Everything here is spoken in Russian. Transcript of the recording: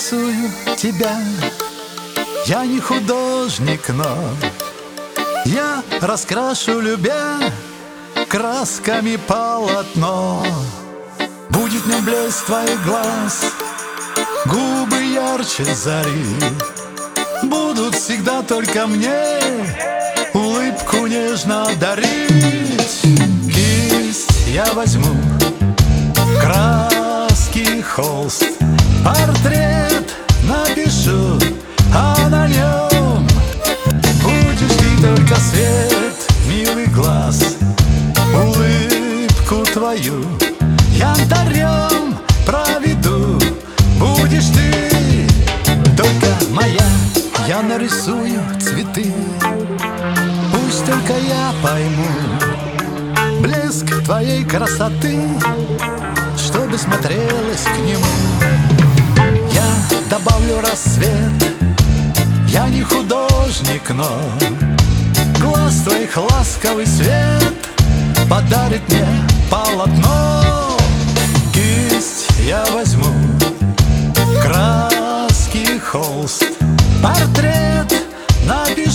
нарисую тебя. Я не художник, но я раскрашу, любя, красками полотно. Будет в нем блеск твоих глаз, губы ярче зари. Будут всегда только мне улыбку нежно дарить. Кисть я возьму, краски, холст, портрет напишу, а на нем будешь ты только свет милых глаз. Улыбку твою янтарем проведу, будешь ты только моя. Я нарисую цветы, пусть только я пойму блеск твоей красоты, чтобы смотрелось к нему. Я добавлю рассвет, я не художник, но глаз твоих ласковый свет подарит мне полотно. Кисть я возьму, краски, холст, портрет напишу,